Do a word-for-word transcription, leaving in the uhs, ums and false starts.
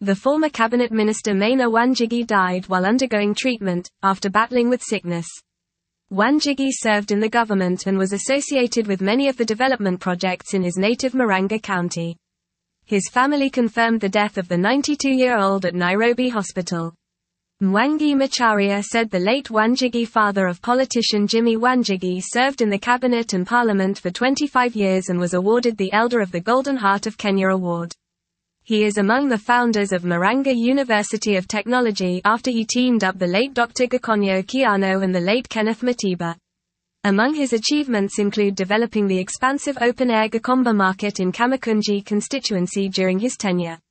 The former cabinet minister Maina Wanjigi died while undergoing treatment, after battling with sickness. Wanjigi served in the government and was associated with many of the development projects in his native Murang'a County. His family confirmed the death of the ninety-two-year-old at Nairobi Hospital. Mwangi Macharia said the late Wanjigi, father of politician Jimmy Wanjigi, served in the cabinet and parliament for twenty-five years and was awarded the Elder of the Golden Heart of Kenya Award. He is among the founders of Murang'a University of Technology after he teamed up the late Doctor Gakonyo Kiano and the late Kenneth Matiba. Among his achievements include developing the expansive open-air Gikomba market in Kamakunji constituency during his tenure.